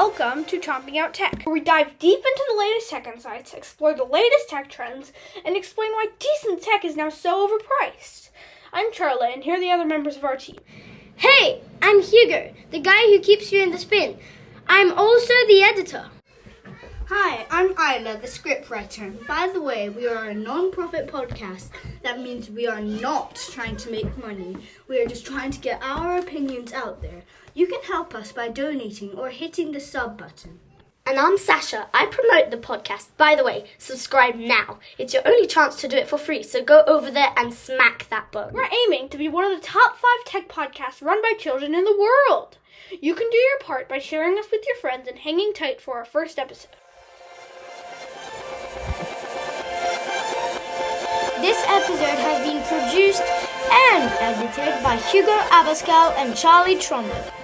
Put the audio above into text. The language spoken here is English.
Welcome to Chomping Out Tech, where we dive deep into the latest tech insights, explore the latest tech trends, and explain why decent tech is now so overpriced. I'm Charlotte, and here are the other members of our team. Hey, I'm Hugo, the guy who keeps you in the spin. I'm also the editor. Hi, I'm Isla, the scriptwriter. By the way, we are a non-profit podcast. That means we are not trying to make money. We are just trying to get our opinions out there. You can help us by donating or hitting the sub button. And I'm Sasha. I promote the podcast. By the way, subscribe now. It's your only chance to do it for free, so go over there and smack that button. We're aiming to be one of the top 5 tech podcasts run by children in the world. You can do your part by sharing us with your friends and hanging tight for our first episode. This episode has been produced and edited by Hugo Abascal and Charlie Tromberg.